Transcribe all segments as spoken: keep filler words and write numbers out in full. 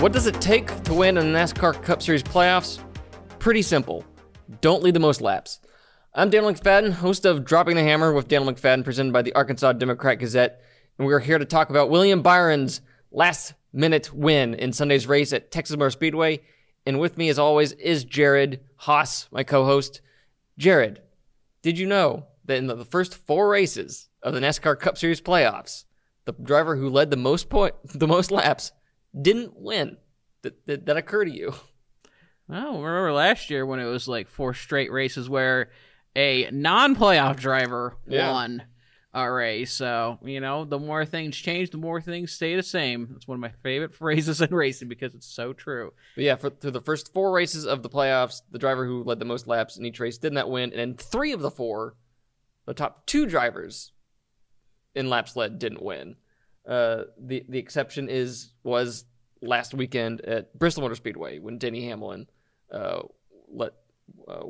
What does it take to win in the NASCAR Cup Series playoffs? Pretty simple. Don't lead the most laps. I'm Daniel McFadden, host of Dropping the Hammer with Daniel McFadden, presented by the Arkansas Democrat-Gazette, and we're here to talk about William Byron's last-minute win in Sunday's race at Texas Motor Speedway. And with me, as always, is Jared Haas, my co-host. Jared, did you know that in the first four races of the NASCAR Cup Series playoffs, the driver who led the most point, the most laps didn't win? Did, did that occur to you? Well, remember last year when it was like four straight races where a non-playoff driver Yeah. won a race. So, you know, the more things change, the more things stay the same. That's one of my favorite phrases in racing because it's so true. But yeah, for, through the first four races of the playoffs, the driver who led the most laps in each race did not win. And in three of the four, the top two drivers in laps led didn't win. Uh, the the exception is was last weekend at Bristol Motor Speedway when Denny Hamlin uh, led uh,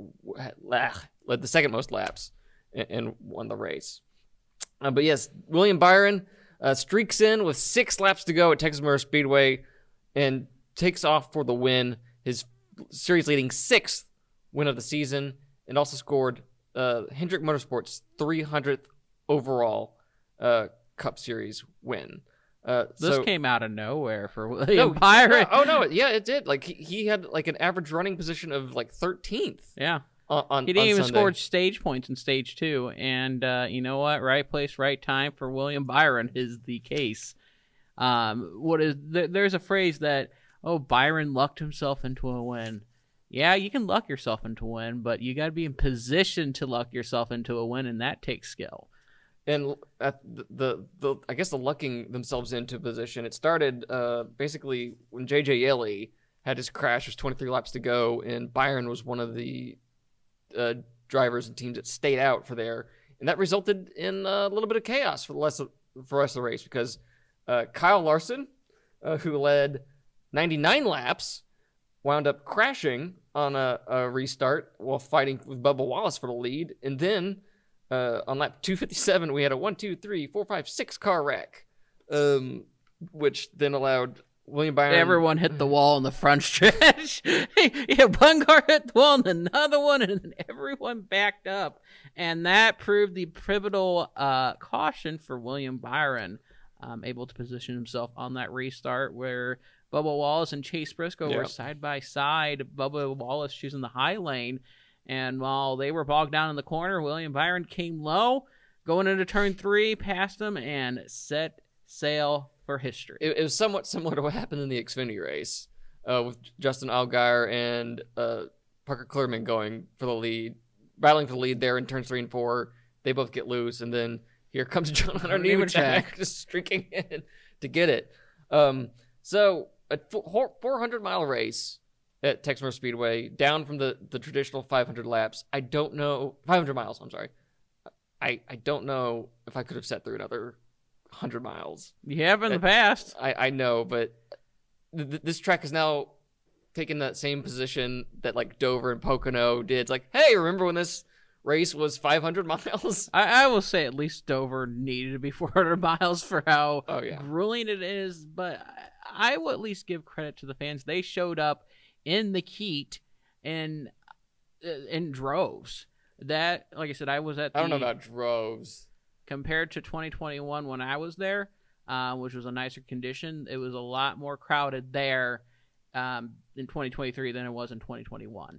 led the second most laps and, and won the race. Uh, but yes, William Byron uh, streaks in with six laps to go at Texas Motor Speedway and takes off for the win, his series-leading sixth win of the season, and also scored uh, Hendrick Motorsports' three hundredth overall uh, Cup Series win. Uh, This so, came out of nowhere for William no, Byron. no, oh no, yeah, it did. Like he, he had like an average running position of like thirteenth. Yeah. On, on He didn't on even Sunday. score stage points in stage two. And uh, you know what? Right place, right time for William Byron is the case. Um, what is th- There's a phrase that, oh, Byron lucked himself into a win. Yeah, you can luck yourself into a win, but you got to be in position to luck yourself into a win, and that takes skill. And at the, the the I guess the lucking themselves into position, it started uh, basically when J J Yeley had his crash. There's twenty-three laps to go, and Byron was one of the uh, drivers and teams that stayed out for there, and that resulted in a little bit of chaos for the rest of, for the rest of the race because uh, Kyle Larson, uh, who led ninety-nine laps, wound up crashing on a, a restart while fighting with Bubba Wallace for the lead, and then Uh, on lap two fifty-seven, we had a one, two, three, four, five, six car wreck, um, which then allowed William Byron. Everyone hit the wall in the front stretch. Yeah, one car hit the wall and another one, and then everyone backed up. And that proved the pivotal uh, caution for William Byron, um, able to position himself on that restart where Bubba Wallace and Chase Briscoe Yeah. were side by side. Bubba Wallace choosing the high lane. And while they were bogged down in the corner, William Byron came low, going into turn three, passed them, and set sail for history. It, it was somewhat similar to what happened in the Xfinity race uh, with Justin Allgaier and uh, Parker Kligerman going for the lead, battling for the lead there in turns three and four. They both get loose, and then here comes John Hunter Nemechek just streaking in to get it. Um, so a four hundred mile race at Texas Motor Speedway, down from the, the traditional five hundred laps. I don't know, five hundred miles, I'm sorry. I, I don't know if I could have sat through another one hundred miles. You have in the That- past. I, I know, but th- th- this track has now taken that same position that like Dover and Pocono did. It's like, hey, remember when this race was five hundred miles? I, I will say at least Dover needed to be four hundred miles for how Oh, yeah. grueling it is, but I, I will at least give credit to the fans. They showed up in the heat and in droves. That, like I said, I was at the, I don't know about droves. compared to twenty twenty-one when I was there, uh, which was a nicer condition, it was a lot more crowded there um, in twenty twenty-three than it was in twenty twenty-one.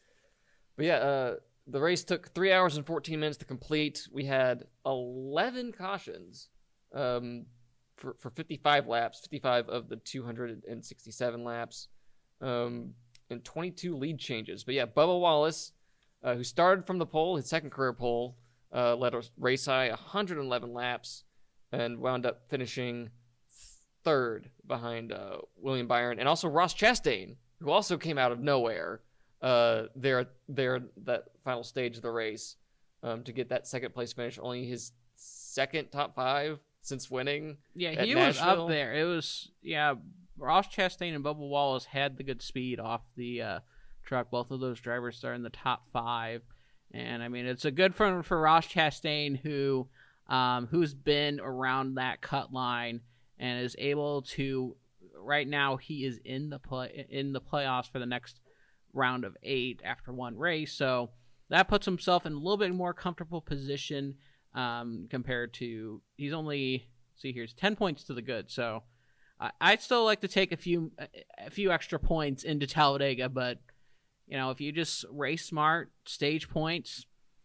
But yeah, uh, the race took three hours and fourteen minutes to complete. We had eleven cautions um, for, for fifty-five laps, fifty-five of the two hundred sixty-seven laps. Um, and twenty-two lead changes. But yeah, Bubba Wallace, uh, who started from the pole, his second career pole, uh, led a race high one hundred eleven laps and wound up finishing third behind uh, William Byron. And also Ross Chastain, who also came out of nowhere uh, there, there that final stage of the race um, to get that second place finish. Only his second top five since winning. Yeah, at he was Nashville. up there. It was, yeah, Ross Chastain and Bubba Wallace had the good speed off the uh, truck. Both of those drivers are in the top five. And, I mean, it's a good for, for Ross Chastain, who um, who's been around that cut line and is able to right now he is in the play in the playoffs for the next round of eight after one race. So that puts himself in a little bit more comfortable position um, compared to he's only see here's ten points to the good. So I, I'd still like to take a few a few extra points into Talladega, but you know if you just race smart, stage points,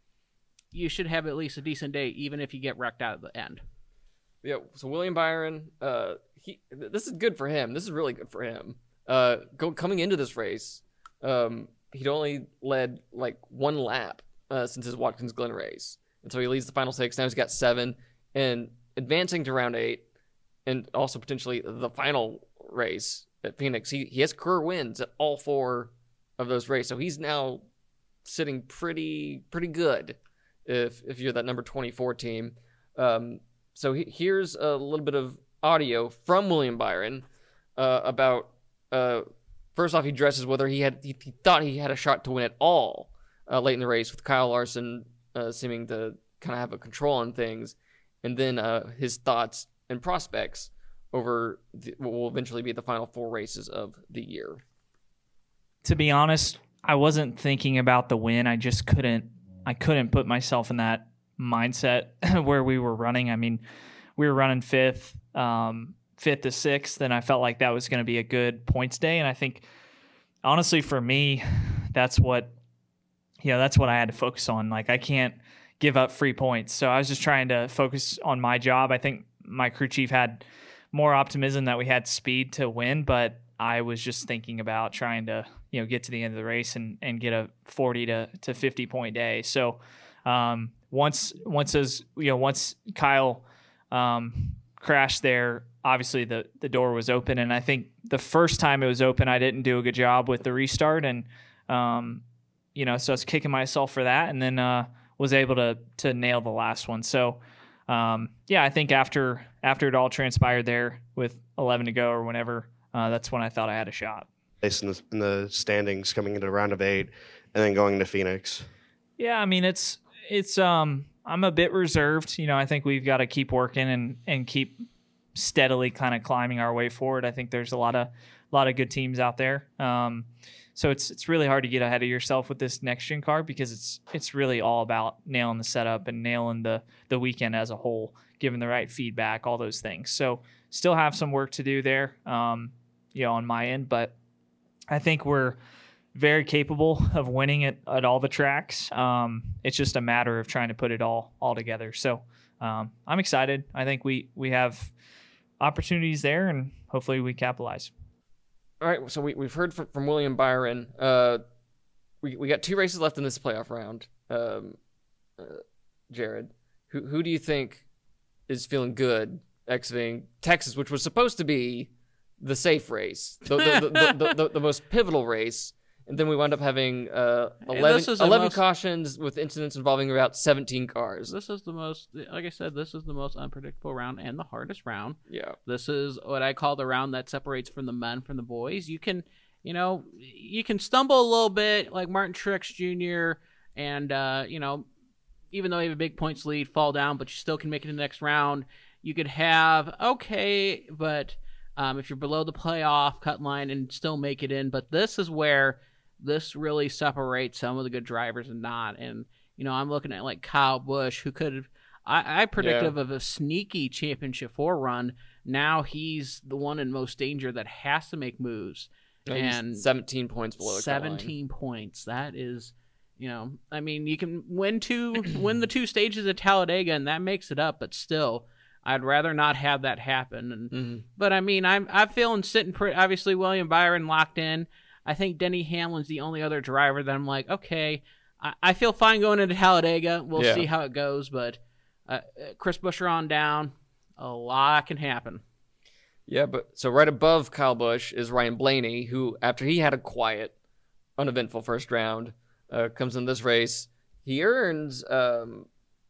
you should have at least a decent day, even if you get wrecked out at the end. Yeah. So William Byron, uh, he this is good for him. This is really good for him. Uh, go coming into this race. Um, he'd only led like one lap uh, since his Watkins Glen race. And so he leads the final six. Now he's got seven. And advancing to round eight, and also potentially the final race at Phoenix, he, he has career wins at all four of those races. So he's now sitting pretty pretty good if if you're that number twenty-four team. Um, so he, here's a little bit of audio from William Byron uh, about... Uh, First off, he addresses whether he had he, he thought he had a shot to win at all uh, late in the race, with Kyle Larson uh, seeming to kind of have a control on things, and then uh, his thoughts and prospects over the, what will eventually be the final four races of the year. To be honest, I wasn't thinking about the win. I just couldn't. I couldn't put myself in that mindset where we were running. I mean, we were running fifth. Um, fifth to sixth, and I felt like that was going to be a good points day. And I think, honestly, for me, that's what, you know, that's what I had to focus on. Like, I can't give up free points. So I was just trying to focus on my job. I think my crew chief had more optimism that we had speed to win, but I was just thinking about trying to, you know, get to the end of the race and, and get a forty to fifty point day. So um, once, once those, you know, once Kyle um, crashed there, obviously the, the door was open. And I think the first time it was open, I didn't do a good job with the restart. And, um, you know, so I was kicking myself for that, and then uh, was able to to nail the last one. So, um, yeah, I think after after it all transpired there with eleven to go or whenever, uh, that's when I thought I had a shot. Place in the, in the standings coming into round of eight and then going to Phoenix. Yeah, I mean, it's, it's um, I'm a bit reserved. You know, I think we've got to keep working and, and keep steadily kind of climbing our way forward. I think there's a lot of a lot of good teams out there. Um, so it's it's really hard to get ahead of yourself with this next gen car, because it's it's really all about nailing the setup and nailing the the weekend as a whole, giving the right feedback, all those things. So still have some work to do there, um, you know, on my end, but I think we're very capable of winning at, at all the tracks. Um, it's just a matter of trying to put it all all together. So um, I'm excited. I think we we have opportunities there, and hopefully we capitalize. All right, so we, we've heard from, from William Byron. Uh, we we got two races left in this playoff round. Um, uh, Jared, who who do you think is feeling good exiting Texas, which was supposed to be the safe race, the the, the, the, the, the most pivotal race? And then we wound up having uh, eleven, eleven most, cautions with incidents involving about seventeen cars. This is the most, like I said, this is the most unpredictable round and the hardest round. Yeah. This is what I call the round that separates from the men from the boys. You can, you know, you can stumble a little bit like Martin Truex Junior and, uh, you know, even though you have a big points lead, fall down, but you still can make it in the next round. You could have, okay, but um, if you're below the playoff cut line and still make it in. But this is where this really separates some of the good drivers and not. And, you know, I'm looking at like Kyle Busch, who could have, I, I predicted yeah. of a sneaky championship four run. Now he's the one in most danger that has to make moves. Yeah, and seventeen points below. seventeen points. That is, you know, I mean, you can win two, win the two stages at Talladega, and that makes it up. But still, I'd rather not have that happen. And mm-hmm. but I mean, I'm I'm feeling sitting pretty. Obviously, William Byron locked in. I think Denny Hamlin's the only other driver that I'm like, okay, I, I feel fine going into Talladega. We'll yeah. see how it goes. But uh, Chris Buescher on down, a lot can happen. Yeah, but so right above Kyle Busch is Ryan Blaney, who, after he had a quiet, uneventful first round, uh, comes in this race. He earns... Um,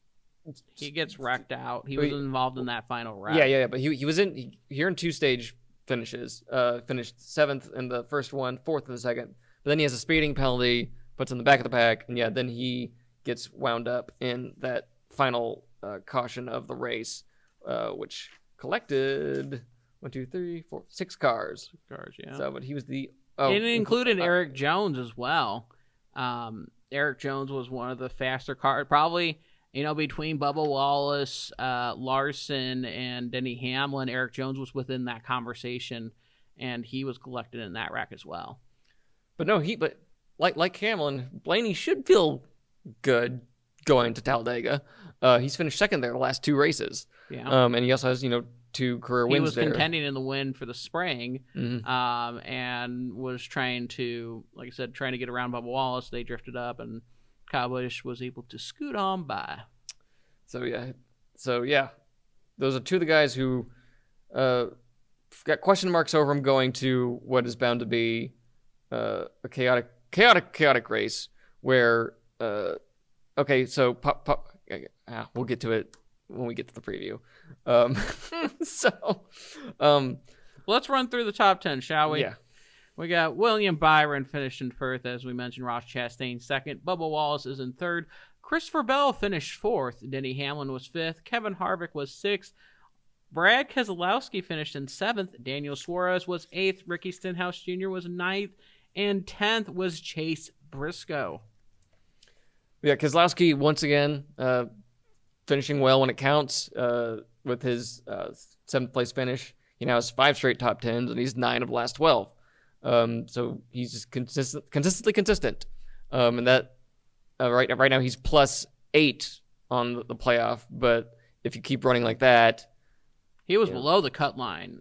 he gets wrecked out. He was he, involved in that final round. Yeah, yeah, yeah, but he he was in... He, he earned two stage finishes. Uh, finished seventh in the first one, fourth in the second. But then he has a speeding penalty, puts in the back of the pack, and yeah, then he gets wound up in that final uh, caution of the race, uh, which collected... one, two, three, four, six cars. Cars, yeah. So, but he was the oh, and it included uh, Eric Jones as well. Um, Eric Jones was one of the faster cars, probably. You know, between Bubba Wallace, uh, Larson, and Denny Hamlin, Eric Jones was within that conversation, and he was collected in that rack as well. But no, he but like like Hamlin, Blaney should feel good going to Talladega. Uh, he's finished second there the last two races. Yeah. Um, and he also has you know two career He wins was there. contending in the win for the spring, Mhm. um, and was trying to, like I said, trying to get around Bubba Wallace. They drifted up, and Kyle Busch was able to scoot on by. So yeah, so yeah, those are two of the guys who uh, got question marks over him going to what is bound to be uh, a chaotic, chaotic, chaotic race. Where uh, okay, so pop, pop, ah, we'll get to it when we get to the preview. Um, so, um, Let's run through the top ten, shall we? yeah, We got William Byron finished in fourth, as we mentioned. Ross Chastain second. Bubba Wallace is in third. Christopher Bell finished fourth. Denny Hamlin was fifth. Kevin Harvick was sixth. Brad Keselowski finished in seventh. Daniel Suarez was eighth. Ricky Stenhouse Junior was ninth. And tenth was Chase Briscoe. yeah. Keselowski once again uh, finishing well when it counts uh, with his uh, seventh place finish. He now has five straight top tens, and he's nine of the last twelve. Um, so he's just consistent, consistently consistent. Um, and that uh, right right now he's plus eight on the playoff. But if you keep running like that, He was Yeah. below the cut line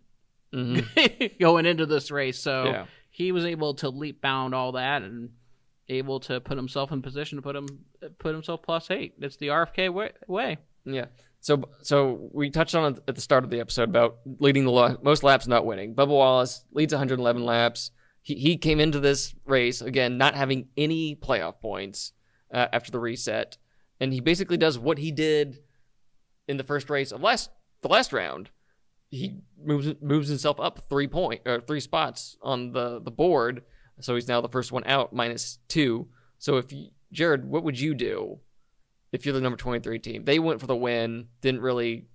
mhm, going into this race, so yeah, he was able to leap bound all that and able to put himself in position to put him put himself plus eight. It's the R F K way. way. yeah. So so we touched on it at the start of the episode about leading the la- most laps, not winning. Bubba Wallace leads one hundred eleven laps. He he came into this race again not having any playoff points uh, after the reset, and he basically does what he did in the first race of last the last round. He moves moves himself up three point or three spots on the, the board, so he's now the first one out, minus two. So if you, Jared, what would you do if you're the number twenty-three team? They went for the win, didn't really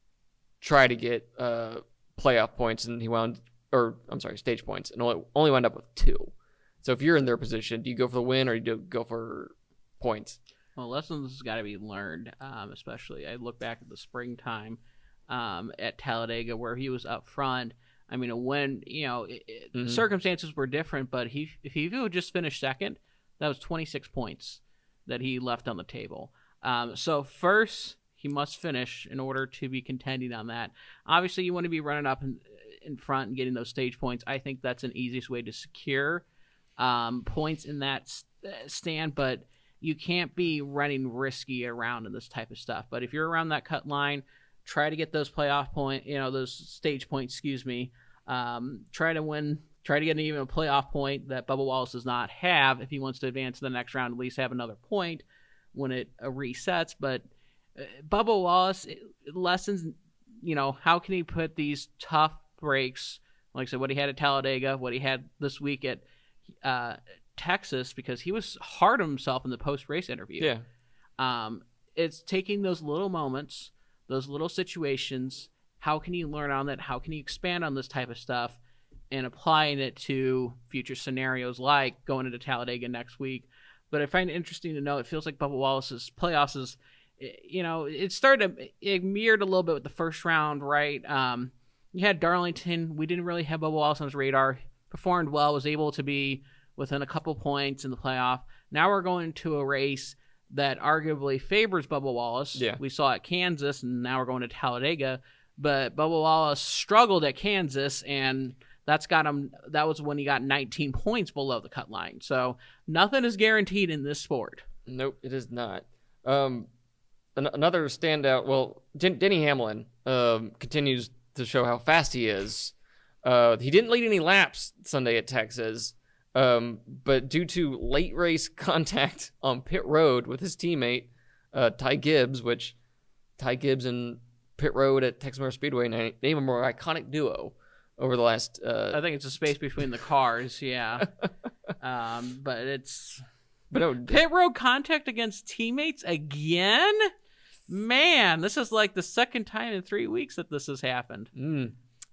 try to get uh, playoff points, and he wound or I'm sorry, stage points, and only only wound up with two. So if you're in their position, do you go for the win or do you go for points? Well, lessons got to be learned, um, especially I look back at the springtime um, at Talladega where he was up front. I mean, when, you know, it, it, Mhm. circumstances were different, but he if he would just finish second, that was twenty-six points that he left on the table. Um, so first, he must finish in order to be contending on that. Obviously, you want to be running up in, in front and getting those stage points. I think that's an easiest way to secure um, points in that st- stand, but you can't be running risky around in this type of stuff. But if you're around that cut line, try to get those playoff point, you know, those stage points, excuse me. Um, try to win, try to get even a playoff point that Bubba Wallace does not have if he wants to advance to the next round, at least have another point when it uh, resets. But uh, Bubba Wallace, it, lessons, you know, how can he put these tough breaks, like I said, what he had at Talladega, what he had this week at uh, Texas, because he was hard on himself in the post-race interview. Yeah. Um, it's taking those little moments, those little situations. How can you learn on that? How can you expand on this type of stuff and applying it to future scenarios like going into Talladega next week? But I find it interesting to know it feels like Bubba Wallace's playoffs is, you know, it started, it mirrored a little bit with the first round, right? Um, you had Darlington. We didn't really have Bubba Wallace on his radar. Performed well, was able to be within a couple points in the playoff. Now we're going to a race that arguably favors Bubba Wallace. Yeah. We saw at Kansas, and now we're going to Talladega. But Bubba Wallace struggled at Kansas, and that's got him. That was when he got nineteen points below the cut line. So nothing is guaranteed in this sport. Nope, it is not. Um, an- another standout. Well, Den- Denny Hamlin um, continues to show how fast he is. Uh, he didn't lead any laps Sunday at Texas, um, but due to late race contact on pit road with his teammate uh, Ty Gibbs, which Ty Gibbs and pit road at Texas Motor Speedway name, name a more iconic duo over the last. Uh, I think it's a space between the cars, yeah. um, but it's but no, pit road contact against teammates again. Man, this is like the second time in three weeks that this has happened. Mm.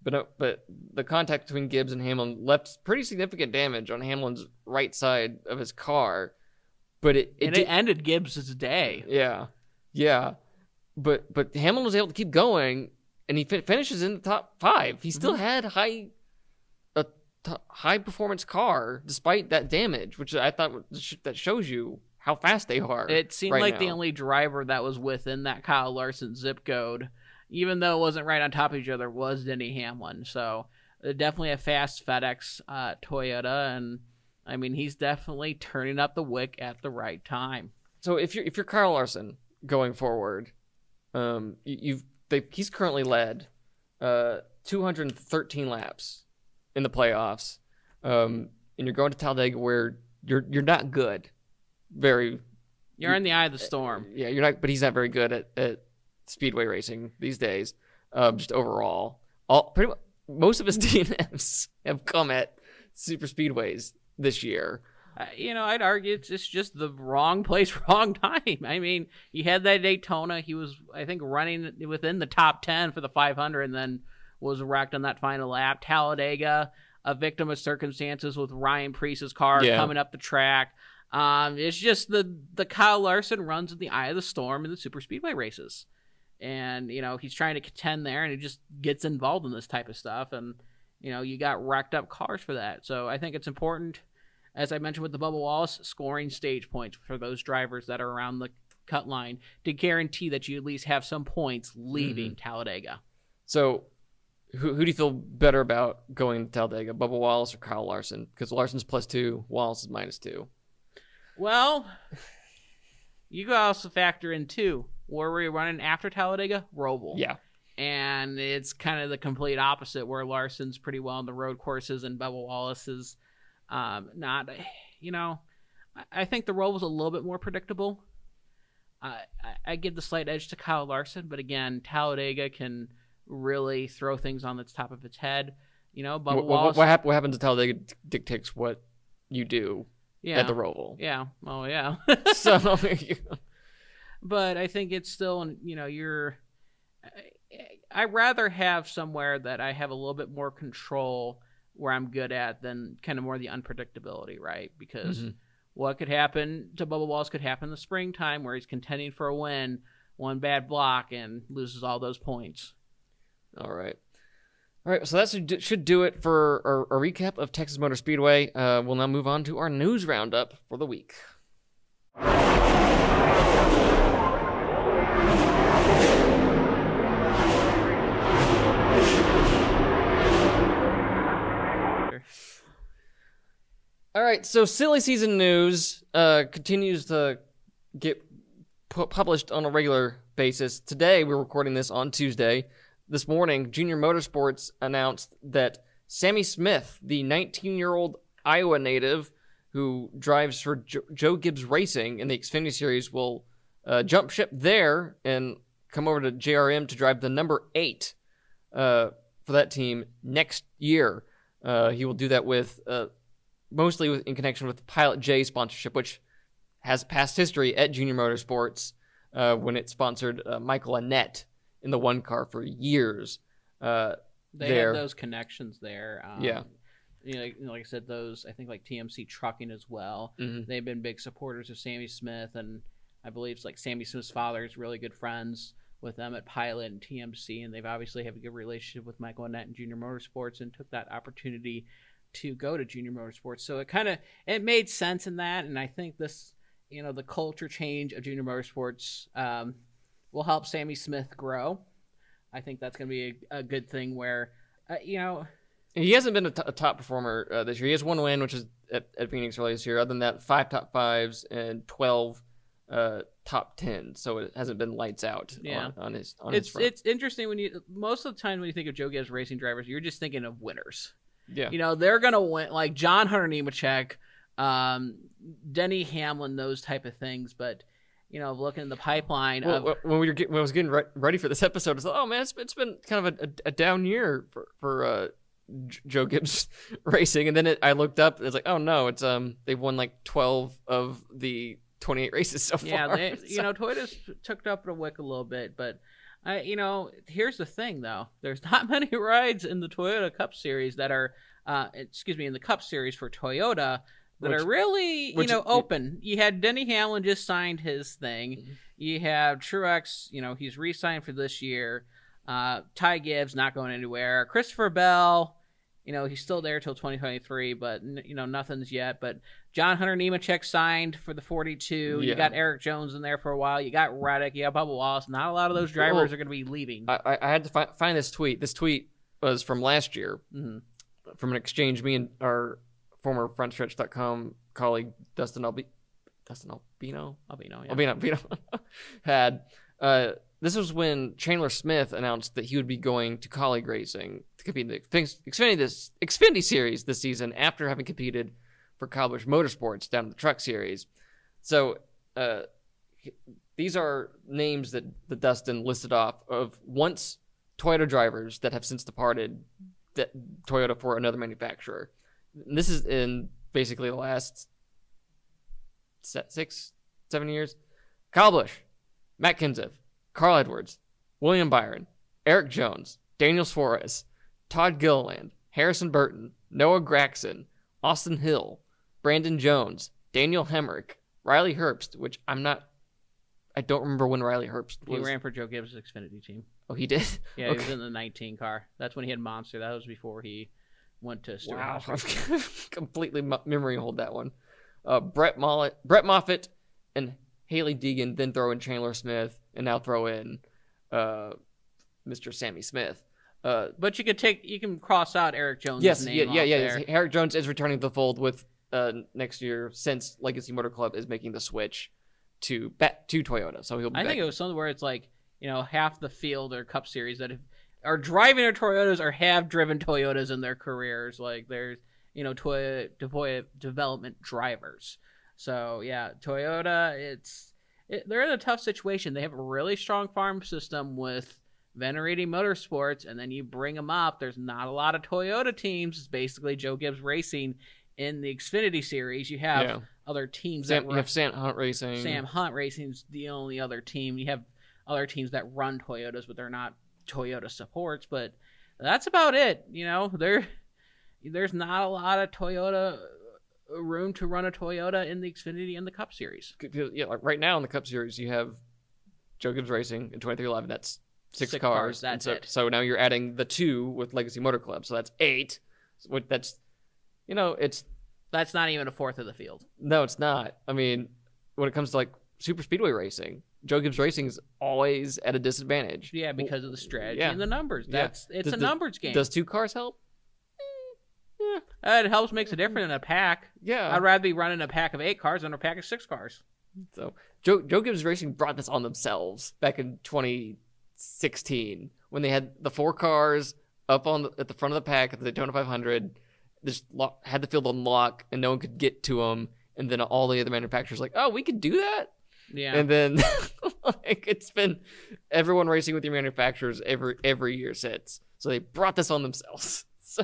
but uh, but the contact between Gibbs and Hamlin left pretty significant damage on Hamlin's right side of his car. But it it, and did, it ended Gibbs' day. Yeah, yeah. But but Hamlin was able to keep going, and he fin- finishes in the top five. He still mm-hmm. had high a t- high performance car despite that damage, which I thought that shows you how fast they are. It seemed right like now. the only driver that was within that Kyle Larson zip code, even though it wasn't right on top of each other, was Denny Hamlin. So uh, definitely a fast FedEx uh, Toyota, and I mean he's definitely turning up the wick at the right time. So if you're if you're Kyle Larson going forward, um, you, you've they, he's currently led uh, two hundred thirteen laps in the playoffs, um, and you're going to Talladega where you're you're not good. Very, you're in the eye of the storm. Yeah, you're not, but he's not very good at, at speedway racing these days. Um, just overall, all pretty much most of his D N Fs have come at super speedways this year. Uh, you know, I'd argue it's, it's just the wrong place, wrong time. I mean, he had that Daytona. He was, I think, running within the top ten for the five hundred, and then was wrecked on that final lap. Talladega, a victim of circumstances with Ryan Preece's car yeah. coming up the track. Um, it's just the the Kyle Larson runs in the eye of the storm in the super speedway races, and you know he's trying to contend there, and he just gets involved in this type of stuff, and you know you got wrecked up cars for that. So I think it's important, as I mentioned with the Bubba Wallace, scoring stage points for those drivers that are around the cut line to guarantee that you at least have some points leaving mm-hmm. Talladega. So who who do you feel better about going to Talladega, Bubba Wallace or Kyle Larson? Because Larson's plus two, Wallace is minus two. Well, you could also factor in, too, where we're running after Talladega, Roval. Yeah. And it's kind of the complete opposite, where Larson's pretty well on the road courses and Bubba Wallace is um, not. You know, I think the Roval's a little bit more predictable. Uh, I, I give the slight edge to Kyle Larson, but again, Talladega can really throw things on the top of its head. You know, Bubba what, Wallace. What, what, hap- what happens to Talladega dictates what you do. Yeah. At the Roval. Yeah. Oh, yeah. so, but I think it's still, you know, you're. I'd rather have somewhere that I have a little bit more control where I'm good at than kind of more the unpredictability, right? Because mm-hmm. what could happen to Bubba Wallace could happen in the springtime where he's contending for a win, one bad block, and loses all those points. All right. All right, so that should do it for a, a recap of Texas Motor Speedway. Uh, we'll now move on to our news roundup for the week. All right, so silly season news uh, continues to get pu- published on a regular basis. Today, we're recording this on Tuesday. This morning, Junior Motorsports announced that Sammy Smith, the nineteen-year-old Iowa native who drives for jo- Joe Gibbs Racing in the Xfinity Series, will uh, jump ship there and come over to J R M to drive the number eight uh, for that team next year. Uh, he will do that with uh, mostly with, in connection with Pilot J sponsorship, which has past history at Junior Motorsports uh, when it sponsored uh, Michael Annett in the one car for years. Uh, they there. had those connections there. Um, yeah. You know, like, like I said, those, I think like T M C Trucking as well. Mm-hmm. They've been big supporters of Sammy Smith, and I believe it's like Sammy Smith's father is really good friends with them at Pilot and T M C, and they've obviously have a good relationship with Michael Annett and Junior Motorsports, and took that opportunity to go to Junior Motorsports. So it kind of, it made sense in that, and I think this, you know, the culture change of Junior Motorsports um, will help Sammy Smith grow. I think that's going to be a, a good thing where, uh, you know... He hasn't been a, t- a top performer uh, this year. He has one win, which is at, at Phoenix earlier this year. Other than that, five top fives and twelve uh, top tens. So it hasn't been lights out yeah. on, on his on it's, his front. It's interesting when you... Most of the time when you think of Joe Gibbs racing drivers, you're just thinking of winners. Yeah. You know, they're going to win, like John Hunter Nemechek, um, Denny Hamlin, those type of things. But, you know, looking in the pipeline well, of... When, we were get, when I was getting re- ready for this episode, I was like, oh, man, it's, it's been kind of a, a, a down year for, for uh, J- Joe Gibbs Racing. And then it, I looked up, and it's like, oh, no, it's um they've won like twelve of the twenty-eight races so far. Yeah, they, so. you know, Toyota's took up the wick a little bit, but I, you know, here's the thing though. There's not many rides in the Toyota Cup Series that are, uh, excuse me, in the Cup Series for Toyota that Which- are really, which- you know, open. You had Denny Hamlin just signed his thing. Mhm. You have Truex, you know, he's re-signed for this year. Uh, Ty Gibbs not going anywhere. Christopher Bell, you know, he's still there till twenty twenty-three, but you know, nothing's yet. But John Hunter Nemechek signed for the forty-two. Yeah. You got Eric Jones in there for a while. You got Reddick. You got Bubba Wallace. Not a lot of those drivers Well, are going to be leaving. I, I I had to fi- find this tweet. This tweet was from last year, Mhm. from an exchange me and our former front stretch dot com colleague Dustin Albi- Dustin Albino Albino, yeah. Albino, Albino had. Uh, this was when Chandler Smith announced that he would be going to colleague racing to compete in the Xfinity, Xfinity, this, Xfinity Series this season after having competed for Kyle Busch Motorsports down in the Truck Series. So uh, these are names that, that Dustin listed off of once Toyota drivers that have since departed that Toyota for another manufacturer. And this is in basically the last se- six, seven years. Kyle Busch, Matt Kenseth, Carl Edwards, William Byron, Eric Jones, Daniel Suarez, Todd Gilliland, Harrison Burton, Noah Gragson, Austin Hill, Brandon Jones, Daniel Hemrick, Riley Herbst, which I'm not, I don't remember when Riley Herbst He was. ran for Joe Gibbs' Xfinity team. Oh, he did? Yeah, he Okay. was in the nineteen car. That's when he had Monster. That was before he went to Stewart. Wow, Haas. I've completely mu- memory hold that one. Uh, Brett Mollet, Brett Moffitt, and Haley Deegan. Then throw in Chandler Smith, and now throw in uh, Mister Sammy Smith. Uh, But you could take, you can cross out Eric Jones' yes, name yeah, yeah, off yeah. there. yes. Eric Jones is returning to the fold with uh, next year since Legacy Motor Club is making the switch to back to Toyota. So he'll. Be I back. think it was something where it's like, you know, half the field or Cup Series that have, are driving their Toyotas or have driven Toyotas in their careers. Like there's, you know, Toyota Toyota development drivers. So yeah, Toyota, it's it, they're in a tough situation. They have a really strong farm system with Venerating Motorsports, and then you bring them up. There's not a lot of Toyota teams. It's basically Joe Gibbs Racing in the Xfinity Series. You have Yeah. other teams Sam, that you run, have Sam Hunt Racing. Sam Hunt Racing's the only other team. You have other teams that run Toyotas, but they're not Toyota supports. But that's about it. You know, there there's not a lot of Toyota room to run a Toyota in the Xfinity and the Cup Series. Yeah, like right now in the Cup Series, you have Joe Gibbs Racing in twenty-three eleven. That's six, Six cars. cars, that's and so, it. So now you're adding the two with Legacy Motor Club. So that's eight. So what that's, you know, it's That's not even a fourth of the field. no, it's not. I mean, when it comes to like super speedway racing, Joe Gibbs Racing is always at a disadvantage. Yeah, because of the strategy yeah. and the numbers. Yeah. That's it's Does a the- numbers game. Does two cars help? Eh, yeah, Uh, it helps makes a difference in a pack. yeah. I'd rather be running a pack of eight cars than a pack of six cars. So Joe Joe Gibbs Racing brought this on themselves back in twenty sixteen when they had the four cars up on the, at the front of the pack at the Daytona five hundred, just lo- had the field on lock and no one could get to them. And then all the other manufacturers like, oh, we could do that. Yeah. And then like it's been everyone racing with your manufacturers every every year since. So they brought this on themselves. So,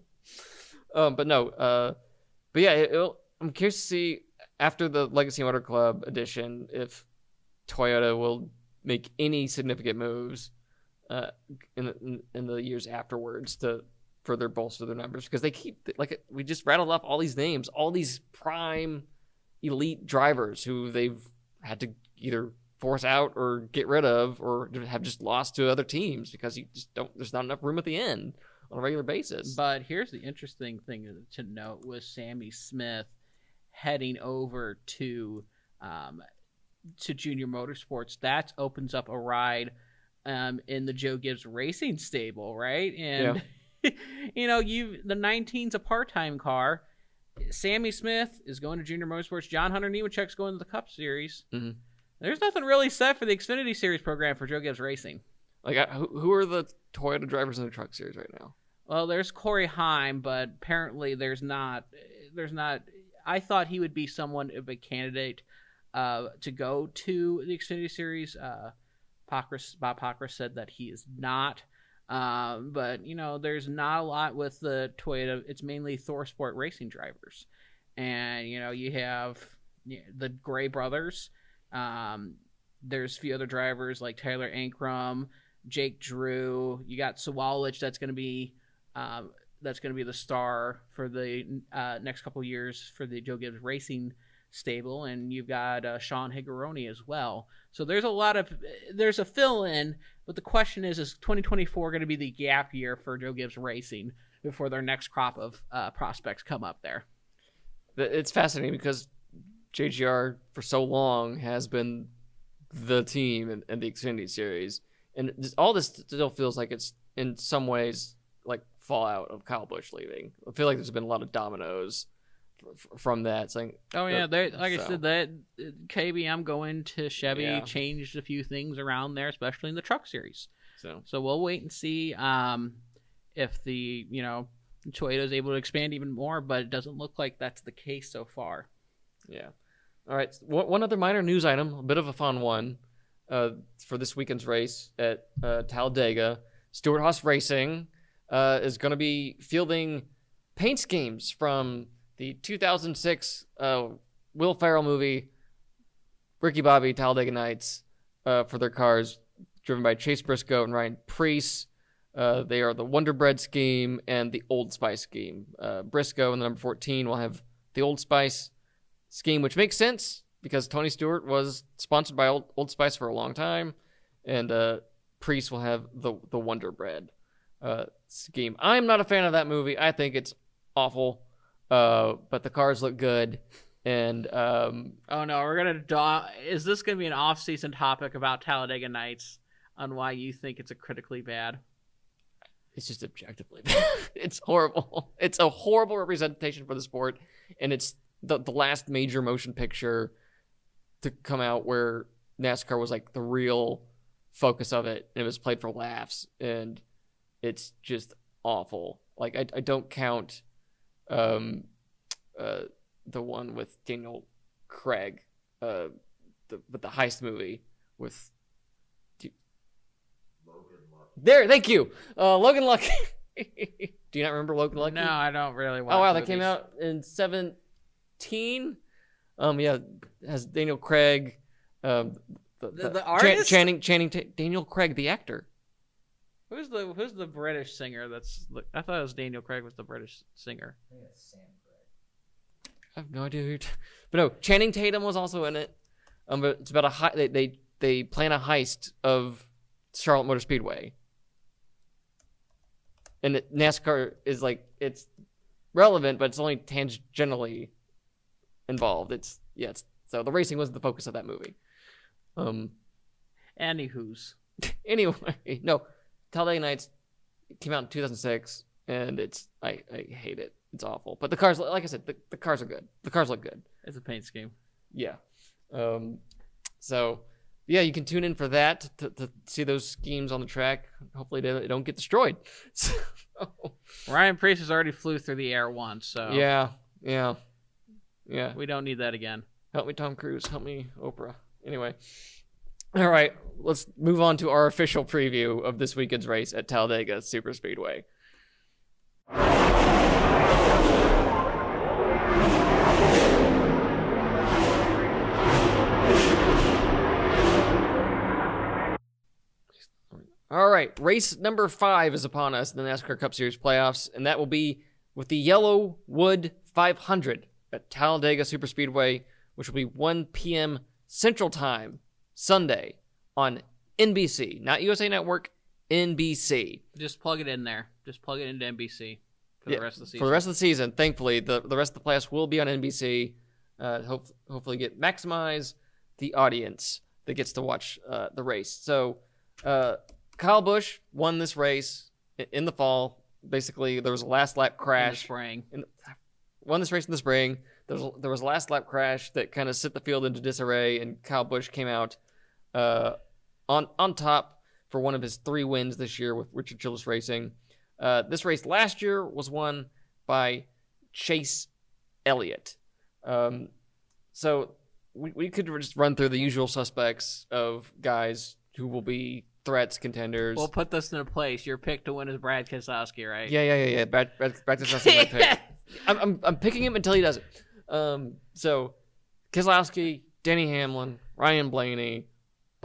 um, but no, uh, but yeah, it, it'll, I'm curious to see after the Legacy Motor Club edition if Toyota will make any significant moves uh, in, the, in in the years afterwards to further bolster their numbers, because they keep, like we just rattled off all these names, all these prime elite drivers who they've had to either force out or get rid of or have just lost to other teams because you just don't, there's not enough room at the end on a regular basis. But here's the interesting thing to note with Sammy Smith heading over to um, to Junior Motorsports. That opens up a ride um, in the Joe Gibbs Racing stable, right? And you know, you the nineteen's a part-time car. Sammy Smith is going to Junior Motorsports. John Hunter Nemechek's going to the Cup Series. Mhm. There's nothing really set for the Xfinity Series program for Joe Gibbs Racing. Like, I, who, who are the Toyota drivers in the Truck Series right now? Well, there's Corey Heim, but apparently there's not. There's not. I thought he would be someone of a candidate uh, to go to the Xfinity Series. Uh, Pockrass, Bob Pockrass said that he is not. Um, but you know, there's not a lot with the Toyota. It's mainly Thor Sport racing drivers, and you know, you have the Gray brothers. Um, there's a few other drivers like Tyler Ankrum, Jake Drew. You got Sawalich that's going to be um, that's going to be the star for the uh, next couple years for the Joe Gibbs Racing stable, and you've got uh, Sean Higueroni as well. So there's a lot of there's a fill in, but the question is: is twenty twenty-four going to be the gap year for Joe Gibbs Racing before their next crop of uh, prospects come up there? It's fascinating because J G R for so long has been the team in, in the Xfinity Series, and this, all this still feels like it's in some ways like fallout of Kyle Busch leaving. I feel like there's been a lot of dominoes f- from that. Saying, oh yeah, they like so. I said that K B M going to Chevy Yeah. changed a few things around there, especially in the truck series. So So we'll wait and see um, if the you know Toyota is able to expand even more, but it doesn't look like that's the case so far. yeah. All right. One, one other minor news item, a bit of a fun one, uh, for this weekend's race at uh, Talladega. Stewart Haas Racing uh, is going to be fielding paint schemes from the two thousand six uh, Will Ferrell movie, Ricky Bobby Talladega Nights, uh, for their cars, driven by Chase Briscoe and Ryan Preece. Uh, they are the Wonder Bread scheme and the Old Spice scheme. Uh, Briscoe in the number fourteen will have the Old Spice scheme, which makes sense because Tony Stewart was sponsored by Old, Old Spice for a long time, and uh, Preece will have the the Wonder Bread uh, scheme. I'm not a fan of that movie. I think it's awful, uh, but the cars look good. And um, Oh no, we're gonna. Do- is this gonna be an off-season topic about Talladega Nights on why you think it's a critically bad? it's just objectively bad. It's horrible. It's a horrible representation for the sport, and it's the the last major motion picture to come out where NASCAR was like the real focus of it, and it was played for laughs, and it's just awful. Like I, I don't count um uh the one with Daniel Craig, uh the but the heist movie with there, thank you. Uh, Logan Lucky. Do you not remember Logan Lucky? No, I don't really watch Oh wow, that movies. came out in seventeen. Um, yeah, has Daniel Craig, um, the, The- the Chan- artist? Channing, Channing, Ta- Daniel Craig, the actor. Who's the Who's the British singer? That's I thought it was Daniel Craig was the British singer. I have no idea who. You're t- but no, Channing Tatum was also in it. Um, but it's about a hei- they they they plan a heist of Charlotte Motor Speedway. And it, NASCAR is like, it's relevant, but it's only tangentially involved. It's, yeah, it's, so the racing was the focus of that movie. Um, Anywho's. anyway, no, Talladega Nights came out in two thousand six, and it's, I, I hate it. It's awful. But the cars, like I said, the, the cars are good. The cars look good. It's a paint scheme. Yeah. Um, so, yeah, you can tune in for that to, to see those schemes on the track. Hopefully they they don't get destroyed. So, Ryan Preece has already flew through the air once, so yeah, yeah, yeah. we don't need that again. Help me, Tom Cruise. Help me, Oprah. Anyway. All right, let's move on to our official preview of this weekend's race at Talladega Superspeedway. All right, race number five is upon us in the NASCAR Cup Series playoffs, and that will be with the Yellow Wood five hundred at Talladega Superspeedway, which will be one p.m. Central Time, Sunday, on N B C. Not U S A Network, N B C. Just plug it in there. Just plug it into N B C for Yeah, the rest of the season. For the rest of the season, thankfully, the, the rest of the playoffs will be on N B C. Uh, hope, hopefully get maximize the audience that gets to watch uh, the race. So, uh, Kyle Busch won this race in the fall. Basically, there was a last lap in the crash. spring. In the, won this race in the spring. There was, there was a last lap crash that kind of set the field into disarray, and Kyle Busch came out uh, on on top for one of his three wins this year with Richard Childress Racing. Uh, this race last year was won by Chase Elliott. Um, so we, we could just run through the usual suspects of guys who will be threats, contenders. We'll put this into place. Your pick to win is Brad Keselowski, right? Yeah, yeah, yeah, yeah. Brad, Brad, Brad Keselowski's my pick. I'm, I'm, I'm picking him until he does it. Um, so Keselowski, Denny Hamlin, Ryan Blaney,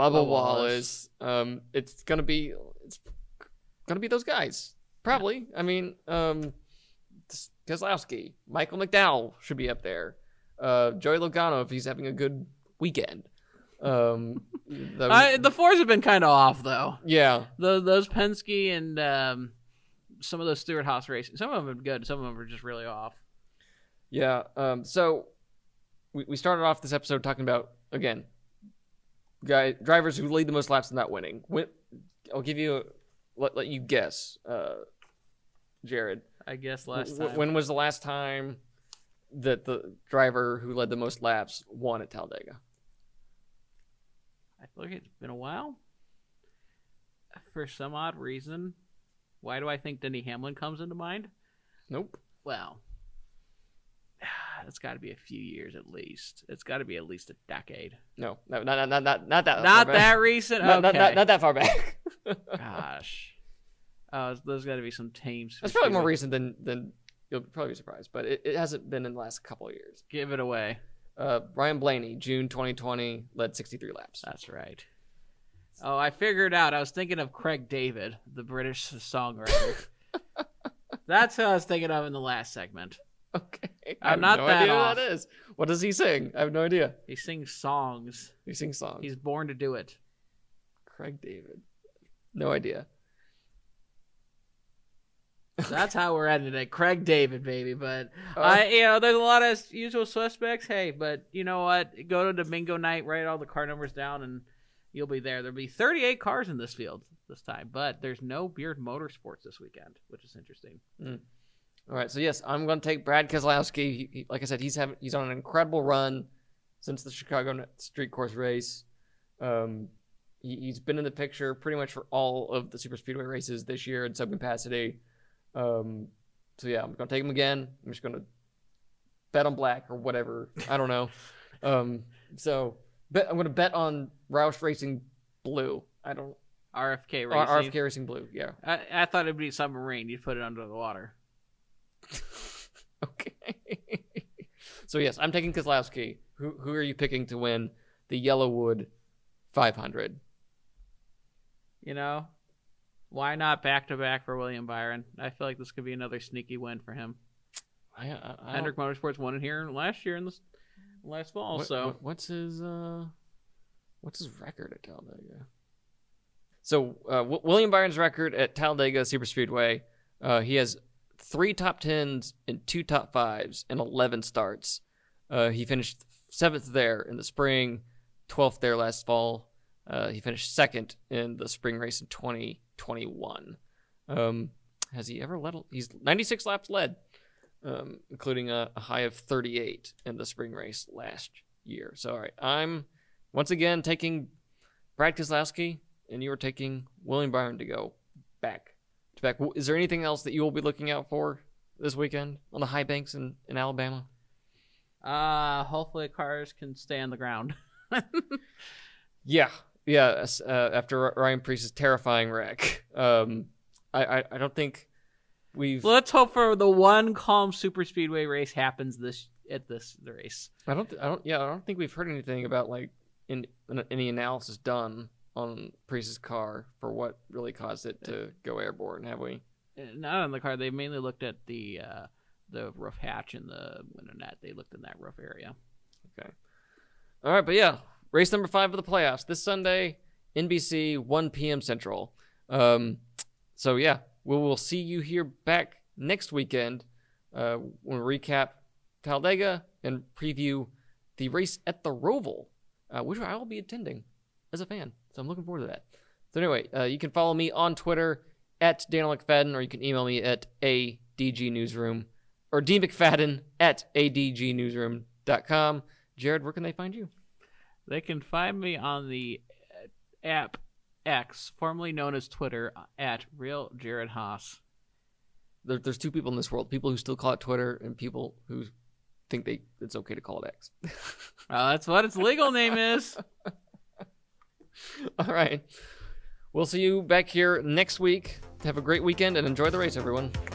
Bubba Bubba Wallace. Um, it's gonna be it's gonna be those guys probably. I mean, um, Keselowski, Michael McDowell should be up there. Uh, Joey Logano if he's having a good weekend. Um, the, I, the fours have been kind of off though. yeah, The, those Penske and um, some of those Stewart Haas racing. Some of them have been good. Some of them are just really off. yeah. Um, so we we started off this episode talking about again, guy drivers who lead the most laps and not winning. When, I'll give you a, let let you guess, uh, Jared. I guess last W- time. When was the last time that the driver who led the most laps won at Talladega? I feel like it's been a while. For some odd reason, why do I think Denny Hamlin comes into mind? Nope. Well, it's got to be a few years at least. It's got to be at least a decade. No, no, not not not not that. Not far that back. recent. No, Okay. not, not not that far back. Gosh. Oh, there's got to be some teams. That's probably more recent than than you'll probably be surprised, but it, it hasn't been in the last couple of years. Give it away. Uh, Ryan Blaney, June twenty twenty, led sixty-three laps. That's right. Oh, I figured out. I was thinking of Craig David, the British songwriter. That's who I was thinking of in the last segment. Okay, I I'm have not no that idea off. who that is. What does he sing? I have no idea. He sings songs. He sings songs. He's born to do it. Craig David. No idea. That's how we're ending it. Craig David, baby. But Uh, I, you know, there's a lot of usual suspects. Hey, but you know what? Go to Domingo night, write all the car numbers down, and you'll be there. There'll be thirty-eight cars in this field this time, but there's no Beard Motorsports this weekend, which is interesting. All right, so yes, I'm going to take Brad Keselowski. He, he, like I said, he's having he's on an incredible run since the Chicago Street Course race. Um, he, he's been in the picture pretty much for all of the super speedway races this year in subcapacity. Um, so yeah, I'm going to take him again. I'm just going to bet on black or whatever. I don't know. Um, so bet, I'm going to bet on Roush Racing Blue. I don't. R F K R- racing. R F K Racing Blue. Yeah. I, I thought it'd be submarine. You'd put it under the water. Okay. So yes, I'm taking Keselowski. Who who are you picking to win the Yellowwood five hundred? You know, why not back to back for William Byron? I feel like this could be another sneaky win for him. I, I, I Hendrick Motorsports won it here last year in the last fall. what, so what- what's his uh what's his record at Talladega? So uh, w- William Byron's record at Talladega Superspeedway, uh, he has three top tens and two top fives and eleven starts. Uh, he finished seventh there in the spring, twelfth there last fall. Uh, he finished second in the spring race in twenty twenty-one. Um, has he ever led? a- He's ninety-six laps led, um, including a, a high of thirty-eight in the spring race last year. So, all right, I'm once again taking Brad Keselowski, and you are taking William Byron to go back to back. Is there anything else that you will be looking out for this weekend on the high banks in, in Alabama? uh, hopefully cars can stay on the ground. Yeah, yeah. s- Uh, after Ryan Preece's terrifying wreck, um, I, I, I don't think we've. Let's hope for the one calm super speedway race happens this at this race. I don't. th- I don't. Yeah, I don't think we've heard anything about like in, in any analysis done on Preece's car for what really caused it to go airborne. Have we? Uh, Not on the car. They mainly looked at the uh, the roof hatch and the window net. They looked in that roof area. Okay. All right, but yeah, race number five of the playoffs this Sunday, N B C, one p.m. Central. Um, so yeah, we will see you here back next weekend uh, when we recap Talladega and preview the race at the Roval, uh, which I will be attending as a fan. So I'm looking forward to that. So anyway, uh, you can follow me on Twitter at Daniel McFadden, or you can email me at A D G Newsroom or D McFadden at A D G newsroom dot com. Jared, where can they find you? They can find me on the app X, formerly known as Twitter, at Real Jared Haas. There, there's two people in this world: people who still call it Twitter, and people who think they it's okay to call it X. Well, that's what its legal name is. All right, we'll see you back here next week. Have a great weekend and enjoy the race, everyone.